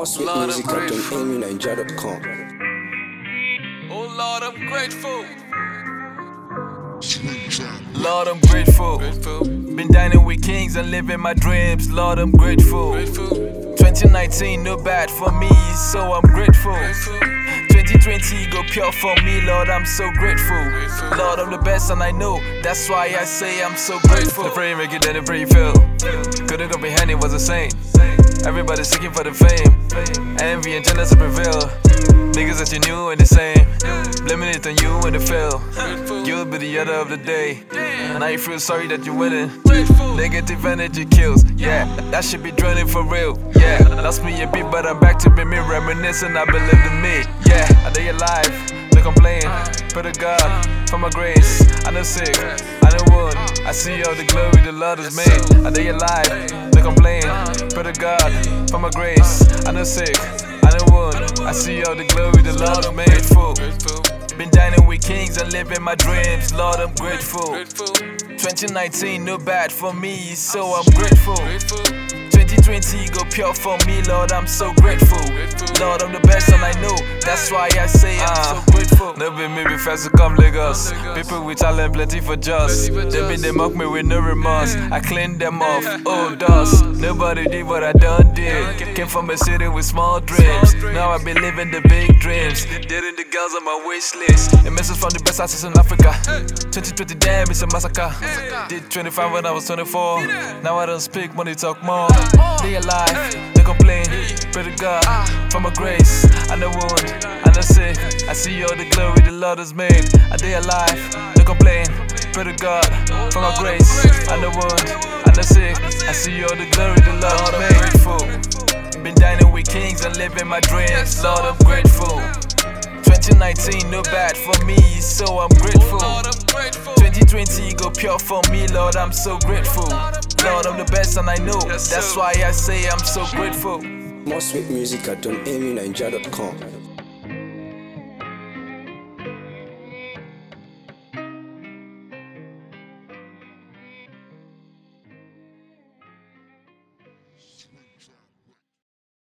More sweet music at AmyNiger.com. Oh Lord, I'm grateful. Lord, I'm grateful. Been dining with kings and living my dreams. Lord, I'm grateful. 2019, no bad for me, so I'm grateful. 2020 go pure for me, Lord, I'm so grateful. Lord, I'm the best and I know, that's why I say I'm so grateful. The pray make it, then the pray fail. Couldn't comprehend it was the same. Everybody's seeking for the fame. Envy and jealousy prevail. Niggas that you knew ain't the same. Blaming it on you when they fail. You'll be the other of the day. And I feel sorry that you're winning. Negative energy kills. Yeah, that should be draining for real. Yeah, lost me a bit, but I'm back to be me. Reminiscing, I believe in me. Yeah, I know you're alive. No complain. Pray to God for my grace. I know sick, I know wound. I see all the glory the Lord has made. I know you're alive. No complain. Pray to God for my grace. I know sick, I know wound. I see all the glory the Lord has made. Been dining with kings and living my dreams. Lord, I'm grateful. 2019, no bad for me, so I'm grateful. 2020 go pure for me, Lord, I'm so grateful. Lord, I'm the best and I know, that's why I say I'm so grateful. No be me be fast to come Lagos. People with talent plenty for just. They mock me with no remorse. I clean them off, old dust. Nobody did what I done did. Came from a city with small dreams. Now I be living the big dreams. Dating the girls on my wish list. A message from the best artists in Africa. 2020 damn, it's a massacre. Did 25 when I was 24. Now I don't speak, money talk more. They alive, they complain. Pray to God for my grace. I know wound, I know sick. I see all the glory the Lord has made. I they alive, they complain. Pray to God for my grace. I know wound, I know sick. I see all the glory the Lord has made. Grateful. Been dining with kings and living my dreams. Lord, I'm grateful. 2019, no bad for me, so I'm grateful. 2020 go pure for me, Lord, I'm so grateful. Lord, I'm the best and I know, that's why I say I'm so grateful. More sweet music at AmyNiger.com.